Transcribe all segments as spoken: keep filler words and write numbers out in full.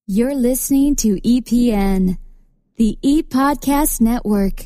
You're listening to E P N, the E-Podcast Network.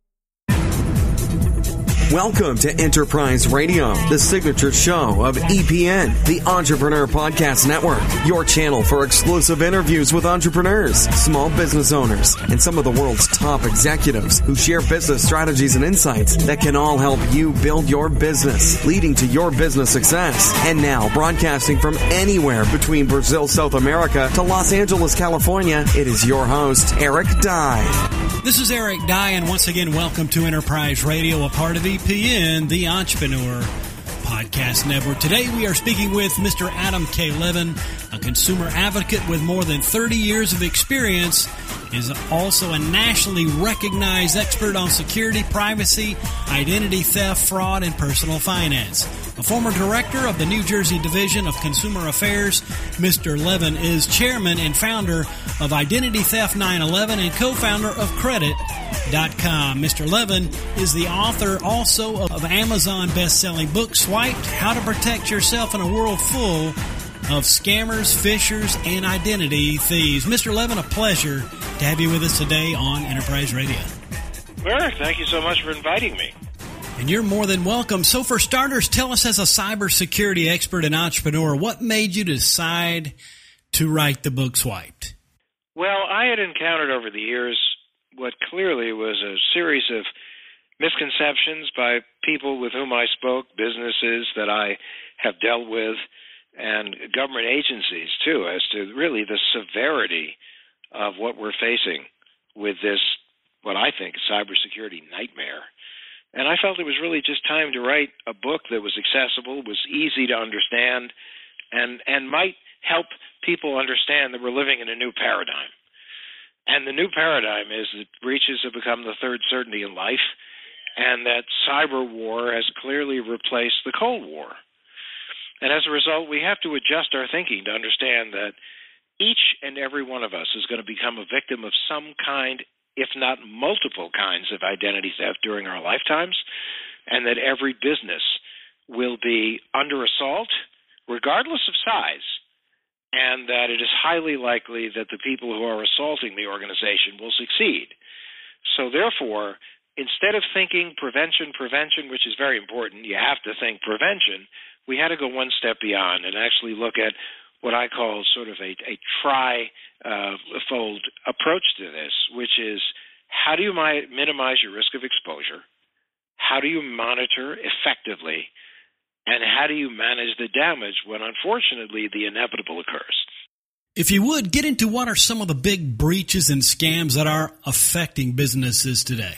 Welcome to Enterprise Radio, the signature show of E P N, the Entrepreneur Podcast Network, your channel for exclusive interviews with entrepreneurs, small business owners, and some of the world's top executives who share business strategies and insights that can all help you build your business, leading to your business success. And now, broadcasting from anywhere between Brazil, South America to Los Angeles, California, it is your host, Eric Dye. This is Eric Dye, and once again, welcome to Enterprise Radio, a part of E P N, the Entrepreneur Podcast Network. Today, we are speaking with Mister Adam K. Levin, a consumer advocate with more than thirty years of experience, is also a nationally recognized expert on security, privacy, identity theft, fraud, and personal finance. A former director of the New Jersey Division of Consumer Affairs, Mister Levin is chairman and founder of Identity Theft nine eleven and co-founder of Credit dot com. Mister Levin is the author also of Amazon best-selling book, Swiped, How to Protect Yourself in a World Full of Scammers, Phishers, and Identity Thieves. Mister Levin, a pleasure to have you with us today on Enterprise Radio. Eric, thank you so much for inviting me. And you're more than welcome. So for starters, tell us as a cybersecurity expert and entrepreneur, what made you decide to write the book Swiped? Well, I had encountered over the years what clearly was a series of misconceptions by people with whom I spoke, businesses that I have dealt with, and government agencies, too, as to really the severity of what we're facing with this, what I think, cybersecurity nightmare. And I felt it was really just time to write a book that was accessible, was easy to understand, and, and might help people understand that we're living in a new paradigm. And the new paradigm is that breaches have become the third certainty in life, and that cyber war has clearly replaced the Cold War. And as a result, we have to adjust our thinking to understand that each and every one of us is going to become a victim of some kind, if not multiple kinds of identity theft during our lifetimes, and that every business will be under assault, regardless of size, and that it is highly likely that the people who are assaulting the organization will succeed. So therefore, instead of thinking prevention, prevention, which is very important, you have to think prevention, we had to go one step beyond and actually look at what I call sort of a, a tri-fold uh, approach to this, which is how do you mi- minimize your risk of exposure? How do you monitor effectively? And how do you manage the damage when, unfortunately, the inevitable occurs? If you would, get into what are some of the big breaches and scams that are affecting businesses today?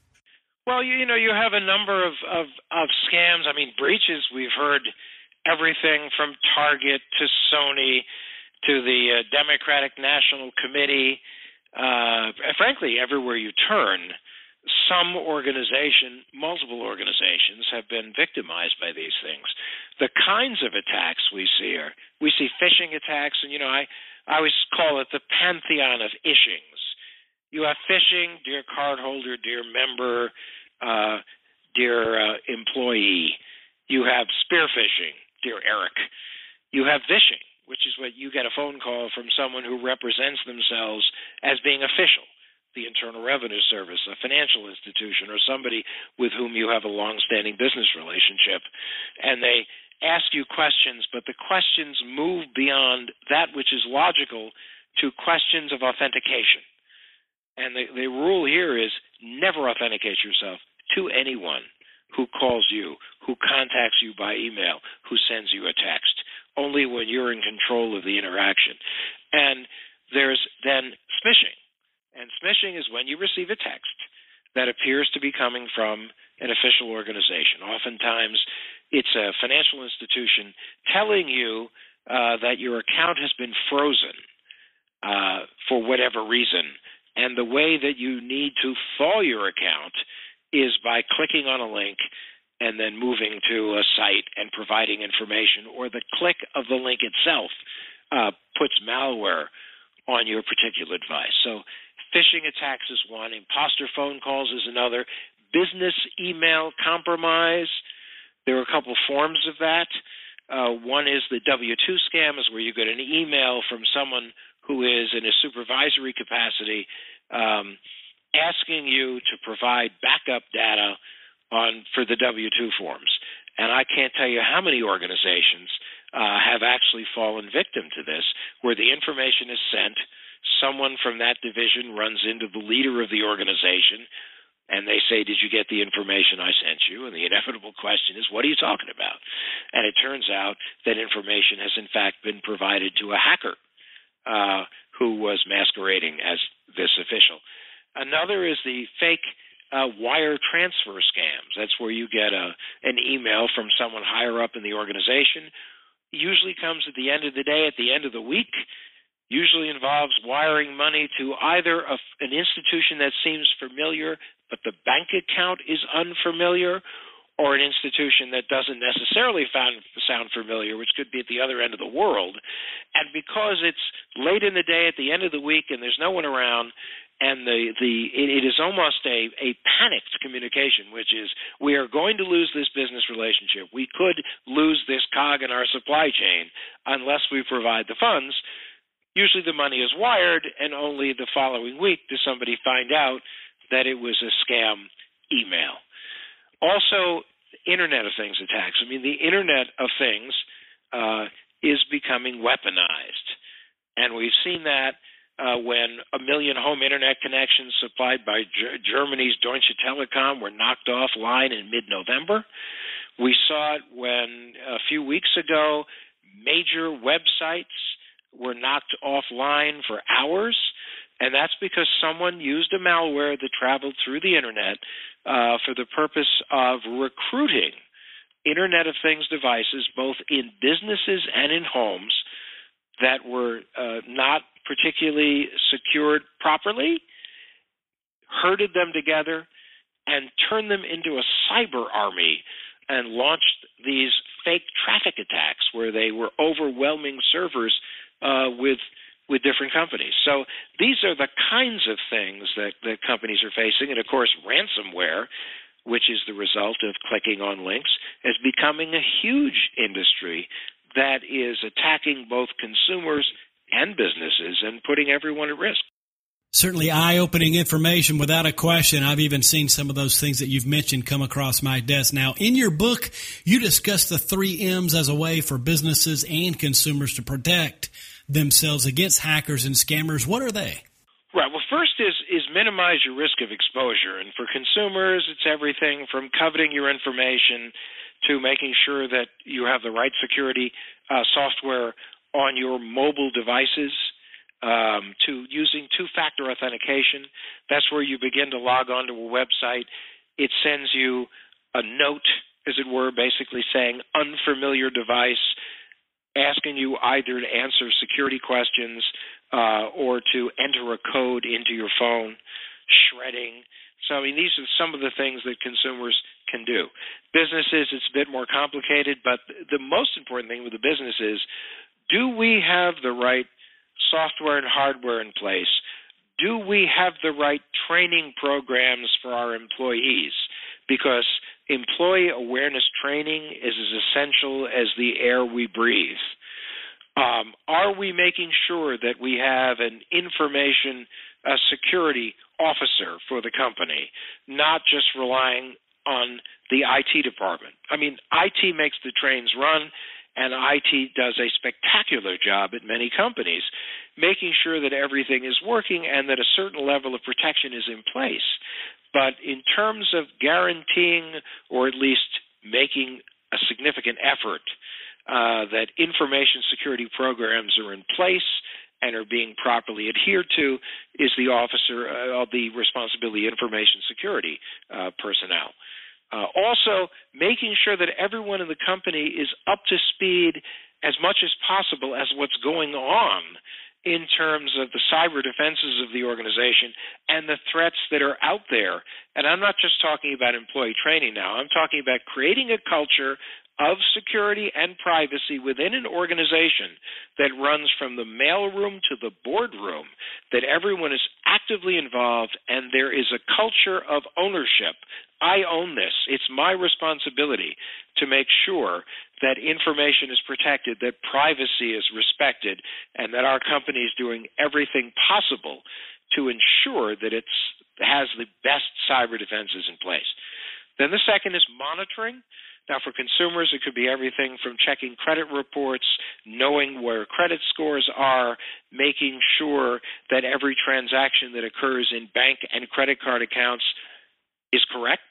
Well, you, you know, you have a number of, of, of scams. I mean, breaches, we've heard everything from Target to Sony to the uh, Democratic National Committee. Uh, frankly, everywhere you turn, some organization, multiple organizations have been victimized by these things. The kinds of attacks we see are, we see phishing attacks, and, you know, I, I always call it the pantheon of ishings. You have phishing, dear cardholder, dear member, uh, dear uh, employee. You have spear phishing, dear Eric. You have vishing, which is what you get a phone call from someone who represents themselves as being official, the Internal Revenue Service, a financial institution, or somebody with whom you have a long-standing business relationship. And they ask you questions, but the questions move beyond that which is logical to questions of authentication. And the, the rule here is never authenticate yourself to anyone who calls you, who contacts you by email, who sends you a text, only when you're in control of the interaction. And there's then smishing. And smishing is when you receive a text that appears to be coming from an official organization. Oftentimes, it's a financial institution telling you uh, that your account has been frozen uh, for whatever reason. And the way that you need to thaw your account is by clicking on a link and then moving to a site and providing information, or the click of the link itself uh, puts malware on your particular device. So phishing attacks is one. Imposter phone calls is another. Business email compromise. There are a couple forms of that. Uh, one is the W two scam, is where you get an email from someone who is in a supervisory capacity um, asking you to provide backup data on for the W two forms. And I can't tell you how many organizations uh, have actually fallen victim to this, where the information is sent, someone from that division runs into the leader of the organization, and they say, did you get the information I sent you? And the inevitable question is, what are you talking about? And it turns out that information has, in fact, been provided to a hacker uh, who was masquerading as this official. Another is the fake uh, wire transfer scams. That's where you get a, an email from someone higher up in the organization. Usually comes at the end of the day, at the end of the week. Usually involves wiring money to either a, an institution that seems familiar, but the bank account is unfamiliar, or an institution that doesn't necessarily found, sound familiar, which could be at the other end of the world. And because it's late in the day at the end of the week and there's no one around, and the, the it, it is almost a, a panicked communication, which is, we are going to lose this business relationship. We could lose this cog in our supply chain unless we provide the funds. Usually the money is wired, and only the following week does somebody find out that it was a scam email. Also, Internet of Things attacks. I mean, the Internet of Things uh, is becoming weaponized. And we've seen that uh, when a million home Internet connections supplied by G- Germany's Deutsche Telekom were knocked offline in mid-November. We saw it when, a few weeks ago, major websites were knocked offline for hours, and that's because someone used a malware that traveled through the Internet uh, for the purpose of recruiting Internet of Things devices, both in businesses and in homes, that were uh, not particularly secured properly, herded them together, and turned them into a cyber army and launched these fake traffic attacks where they were overwhelming servers Uh, with with different companies. So these are the kinds of things that, that companies are facing. And, of course, ransomware, which is the result of clicking on links, is becoming a huge industry that is attacking both consumers and businesses and putting everyone at risk. Certainly eye-opening information, without a question. I've even seen some of those things that you've mentioned come across my desk. Now, in your book, you discuss the three M's as a way for businesses and consumers to protect themselves against hackers and scammers. What are they? Right. Well, first is is minimize your risk of exposure. And for consumers, it's everything from coveting your information to making sure that you have the right security uh, software on your mobile devices, Um, to using two-factor authentication. That's where you begin to log onto a website. It sends you a note, as it were, basically saying unfamiliar device, asking you either to answer security questions uh, or to enter a code into your phone, shredding. So, I mean, these are some of the things that consumers can do. Businesses, it's a bit more complicated, but the most important thing with the business is, do we have the right software and hardware in place? Do we have the right training programs for our employees? Because employee awareness training is as essential as the air we breathe. Um, are we making sure that we have an information uh, security officer for the company, not just relying on the I T department? I mean, I T makes the trains run, and I T does a spectacular job at many companies, making sure that everything is working and that a certain level of protection is in place. But in terms of guaranteeing, or at least making a significant effort, uh, that information security programs are in place and are being properly adhered to, is the officer uh, of the responsibility information security uh, personnel. Uh, also, making sure that everyone in the company is up to speed as much as possible as what's going on in terms of the cyber defenses of the organization and the threats that are out there. And I'm not just talking about employee training now. I'm talking about creating a culture of security and privacy within an organization that runs from the mailroom to the boardroom, that everyone is actively involved, and there is a culture of ownership. I own this. It's my responsibility to make sure that information is protected, that privacy is respected, and that our company is doing everything possible to ensure that it has the best cyber defenses in place. Then the second is monitoring. Now, for consumers, it could be everything from checking credit reports, knowing where credit scores are, making sure that every transaction that occurs in bank and credit card accounts is correct.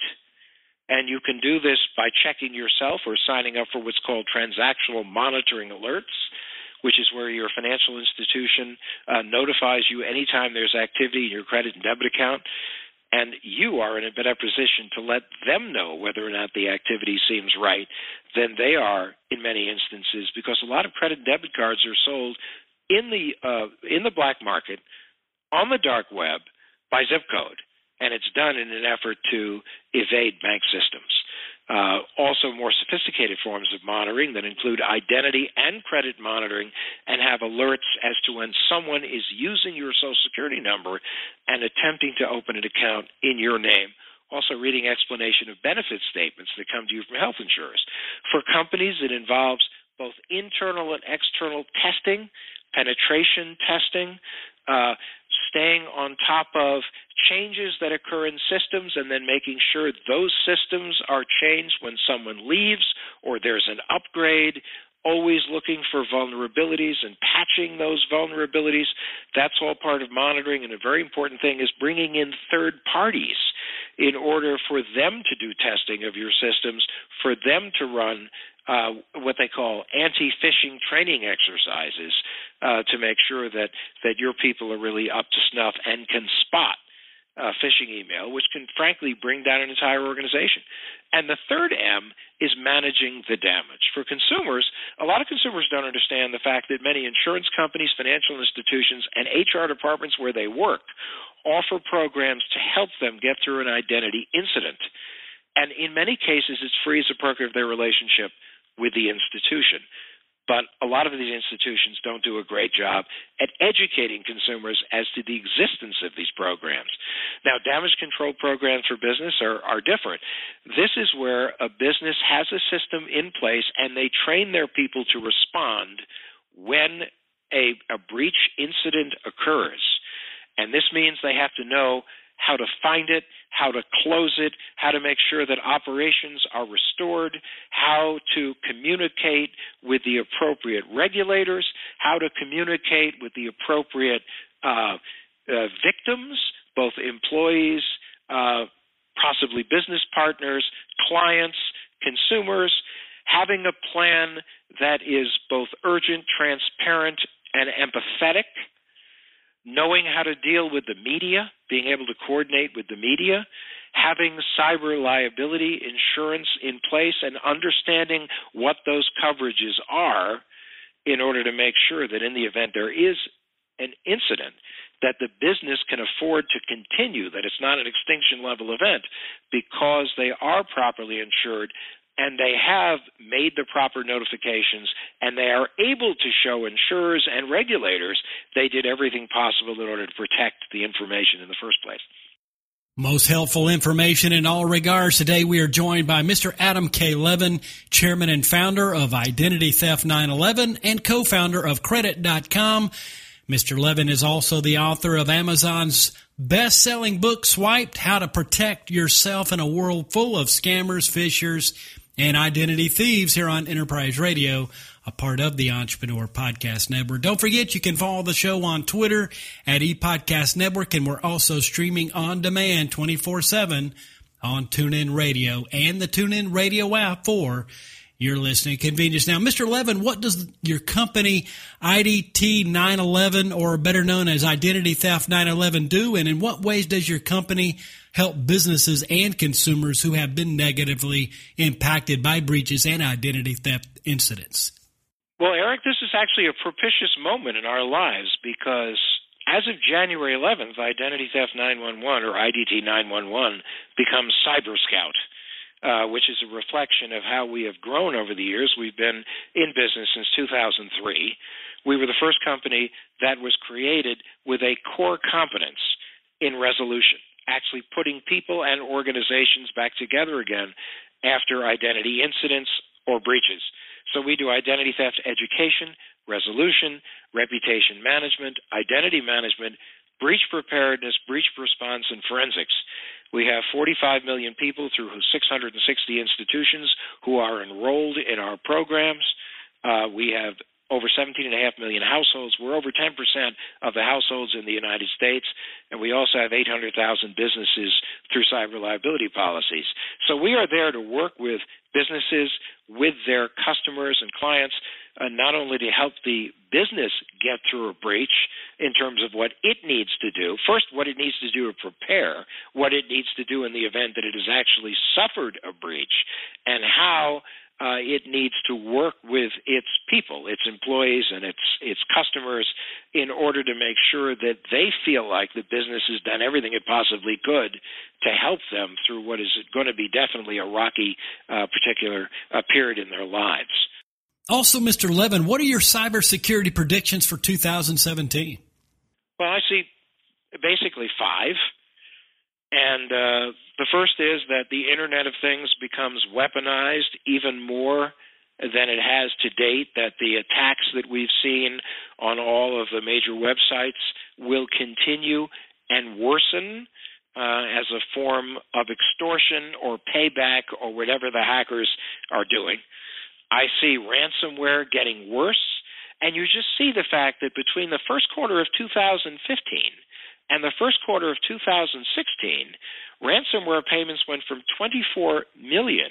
And you can do this by checking yourself or signing up for what's called transactional monitoring alerts, which is where your financial institution uh, notifies you anytime there's activity in your credit and debit account. And you are in a better position to let them know whether or not the activity seems right than they are in many instances, because a lot of credit and debit cards are sold in the uh, in the black market, on the dark web, by zip code. And it's done in an effort to evade bank systems. Uh, also, more sophisticated forms of monitoring that include identity and credit monitoring and have alerts as to when someone is using your Social Security number and attempting to open an account in your name. Also, reading explanation of benefit statements that come to you from health insurers. For companies, it involves both internal and external testing, penetration testing, uh, staying on top of changes that occur in systems and then making sure those systems are changed when someone leaves or there's an upgrade, always looking for vulnerabilities and patching those vulnerabilities. That's all part of monitoring, and a very important thing is bringing in third parties in order for them to do testing of your systems, for them to run Uh, what they call anti-phishing training exercises uh, to make sure that, that your people are really up to snuff and can spot uh, phishing email, which can frankly bring down an entire organization. And the third M is managing the damage. For consumers, a lot of consumers don't understand the fact that many insurance companies, financial institutions, and H R departments where they work offer programs to help them get through an identity incident. And in many cases, it's free as a perk of their relationship with the institution. But a lot of these institutions don't do a great job at educating consumers as to the existence of these programs. Now, damage control programs for business are, are different. This is where a business has a system in place and they train their people to respond when a, a breach incident occurs. And this means they have to know how to find it, how to close it, how to make sure that operations are restored, how to communicate with the appropriate regulators, how to communicate with the appropriate uh, uh, victims, both employees, uh, possibly business partners, clients, consumers, having a plan that is both urgent, transparent, and empathetic, knowing how to deal with the media, being able to coordinate with the media, having cyber liability insurance in place and understanding what those coverages are in order to make sure that in the event there is an incident, that the business can afford to continue, that it's not an extinction level event because they are properly insured and they have made the proper notifications, and they are able to show insurers and regulators they did everything possible in order to protect the information in the first place. Most helpful information in all regards. Today we are joined by Mister Adam K. Levin, chairman and founder of Identity Theft nine eleven and co-founder of Credit dot com. Mister Levin is also the author of Amazon's best-selling book, Swiped, How to Protect Yourself in a World Full of Scammers, Phishers, and Identity Thieves, here on Enterprise Radio, a part of the Entrepreneur Podcast Network. Don't forget, you can follow the show on Twitter at ePodcast Network, and we're also streaming on demand twenty-four seven on TuneIn Radio and the TuneIn Radio app for your listening convenience. Now, Mister Levin, what does your company I D T nine eleven, or better known as Identity Theft nine eleven, do, and in what ways does your company help businesses and consumers who have been negatively impacted by breaches and identity theft incidents? Well, Eric, this is actually a propitious moment in our lives because as of January eleventh, Identity Theft nine one one, or I D T nine one one, becomes Cyber Scout. Uh, which is a reflection of how we have grown over the years. We've been in business since two thousand three. We were the first company that was created with a core competence in resolution, actually putting people and organizations back together again after identity incidents or breaches. So we do identity theft education, resolution, reputation management, identity management, breach preparedness, breach response, and forensics. We have forty-five million people through six hundred sixty institutions who are enrolled in our programs. Uh, we have over seventeen point five million households. We're over ten percent of the households in the United States, and we also have eight hundred thousand businesses through cyber liability policies. So we are there to work with businesses, with their customers and clients, uh, not only to help the business get through a breach in terms of what it needs to do, first what it needs to do to prepare, what it needs to do in the event that it has actually suffered a breach, and how Uh, it needs to work with its people, its employees, and its its customers in order to make sure that they feel like the business has done everything it possibly could to help them through what is going to be definitely a rocky uh, particular uh, period in their lives. Also, Mister Levin, what are your cybersecurity predictions for two thousand seventeen? Well, I see basically five. And uh, the first is that the Internet of Things becomes weaponized even more than it has to date, that the attacks that we've seen on all of the major websites will continue and worsen uh, as a form of extortion or payback or whatever the hackers are doing. I see ransomware getting worse, and you just see the fact that between the first quarter of two thousand fifteen and the first quarter of two thousand sixteen, ransomware payments went from twenty-four million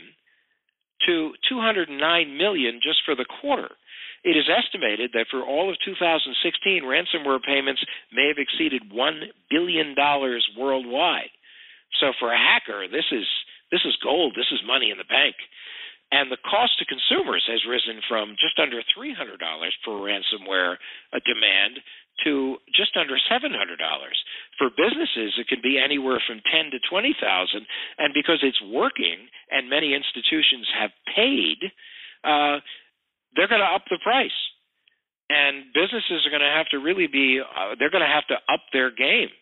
to two hundred nine million just for the quarter. It is estimated that for all of two thousand sixteen, ransomware payments may have exceeded one billion dollars worldwide. So for a hacker, this is this is gold. This is money in the bank. And the cost to consumers has risen from just under three hundred dollars for ransomware uh, demand to just under seven hundred dollars. For businesses, it can be anywhere from ten thousand to twenty thousand dollars, and because it's working and many institutions have paid, uh, they're going to up the price. And businesses are going to have to really be, uh, they're going to have to up their game.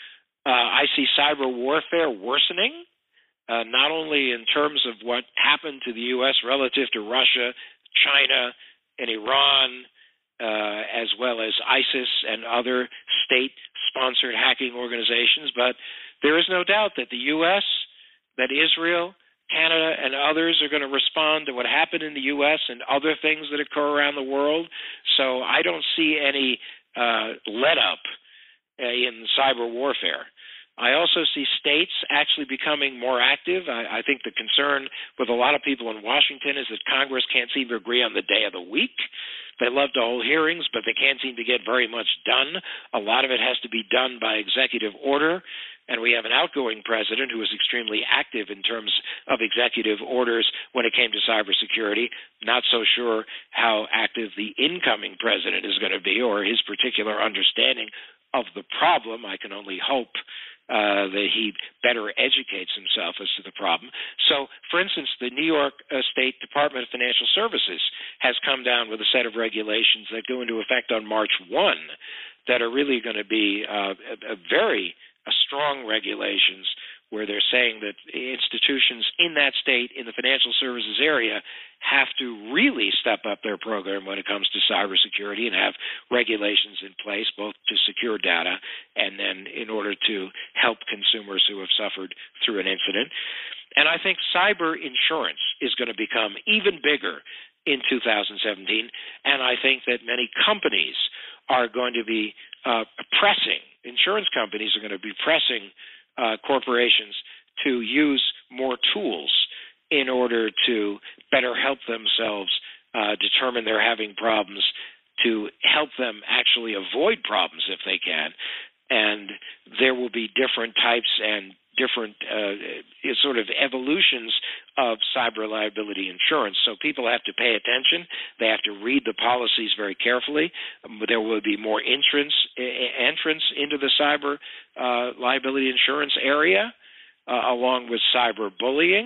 Uh, I see cyber warfare worsening, uh, not only in terms of what happened to the U S relative to Russia, China, and Iran, Uh, as well as ISIS and other state-sponsored hacking organizations. But there is no doubt that the U S, that Israel, Canada, and others are going to respond to what happened in the U S and other things that occur around the world. So I don't see any uh, let-up uh, in cyber warfare. I also see states actually becoming more active. I, I think the concern with a lot of people in Washington is that Congress can't seem to agree on the day of the week. They love to hold hearings, but they can't seem to get very much done. A lot of it has to be done by executive order, and we have an outgoing president who is extremely active in terms of executive orders when it came to cybersecurity. Not so sure how active the incoming president is going to be or his particular understanding of the problem. I can only hope Uh, that he better educates himself as to the problem. So, for instance, the New York uh, State Department of Financial Services has come down with a set of regulations that go into effect on March first that are really going to be uh, a, a very a strong regulations where they're saying that institutions in that state, in the financial services area, have to really step up their program when it comes to cybersecurity and have regulations in place both to secure data and then in order to help consumers who have suffered through an incident. And I think cyber insurance is going to become even bigger in two thousand seventeen, and I think that many companies are going to be uh, pressing, insurance companies are going to be pressing Uh, corporations to use more tools in order to better help themselves uh, determine they're having problems, to help them actually avoid problems if they can. And there will be different types and different uh, sort of evolutions of cyber liability insurance. So people have to pay attention. They have to read the policies very carefully. Um, there will be more entrance, entrance into the cyber uh, liability insurance area, uh, along with cyber bullying.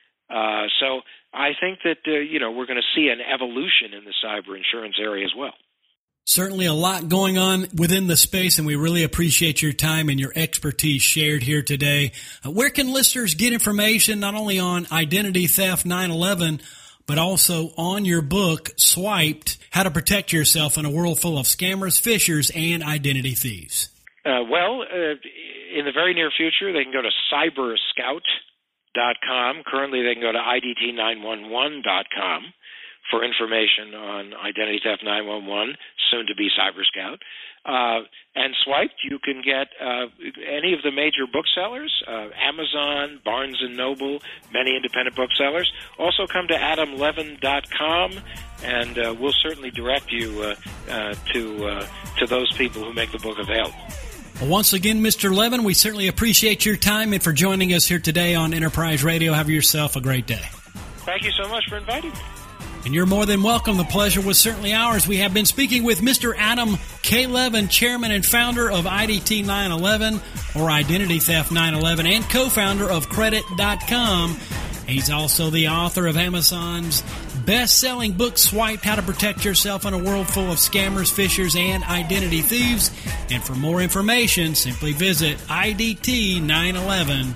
Uh, so I think that, uh, you know, we're going to see an evolution in the cyber insurance area as well. Certainly a lot going on within the space, and we really appreciate your time and your expertise shared here today. Uh, where can listeners get information not only on Identity Theft nine eleven, but also on your book, Swiped, How to Protect Yourself in a World Full of Scammers, Phishers, and Identity Thieves? Uh, well, uh, in the very near future, they can go to cyber scout dot com. Currently, they can go to I D T nine one one dot com. for information on Identity Theft nine one one, soon to be CyberScout. Uh, and Swiped, you can get uh, any of the major booksellers, uh, Amazon, Barnes and Noble, many independent booksellers. Also come to adam levin dot com, and uh, we'll certainly direct you uh, uh, to, uh, to those people who make the book available. Well, once again, Mister Levin, we certainly appreciate your time and for joining us here today on Enterprise Radio. Have yourself a great day. Thank you so much for inviting me. And you're more than welcome. The pleasure was certainly ours. We have been speaking with Mister Adam K. Levin, chairman and founder of I D T nine eleven, or Identity Theft nine eleven, and co-founder of Credit dot com. He's also the author of Amazon's best-selling book, Swiped, How to Protect Yourself in a World Full of Scammers, Phishers, and Identity Thieves. And for more information, simply visit I D T nine eleven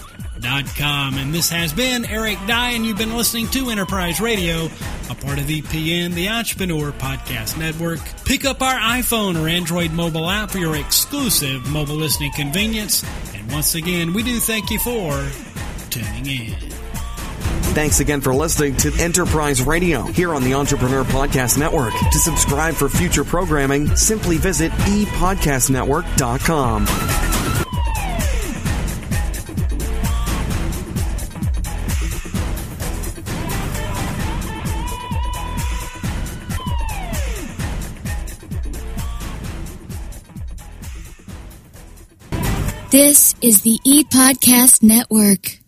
dot com. And this has been Eric Dye, and you've been listening to Enterprise Radio, a part of E P N, the Entrepreneur Podcast Network. Pick up our iPhone or Android mobile app for your exclusive mobile listening convenience. And once again, we do thank you for tuning in. Thanks again for listening to Enterprise Radio here on the Entrepreneur Podcast Network. To subscribe for future programming, simply visit e podcast network dot com. This is the E-Podcast Network.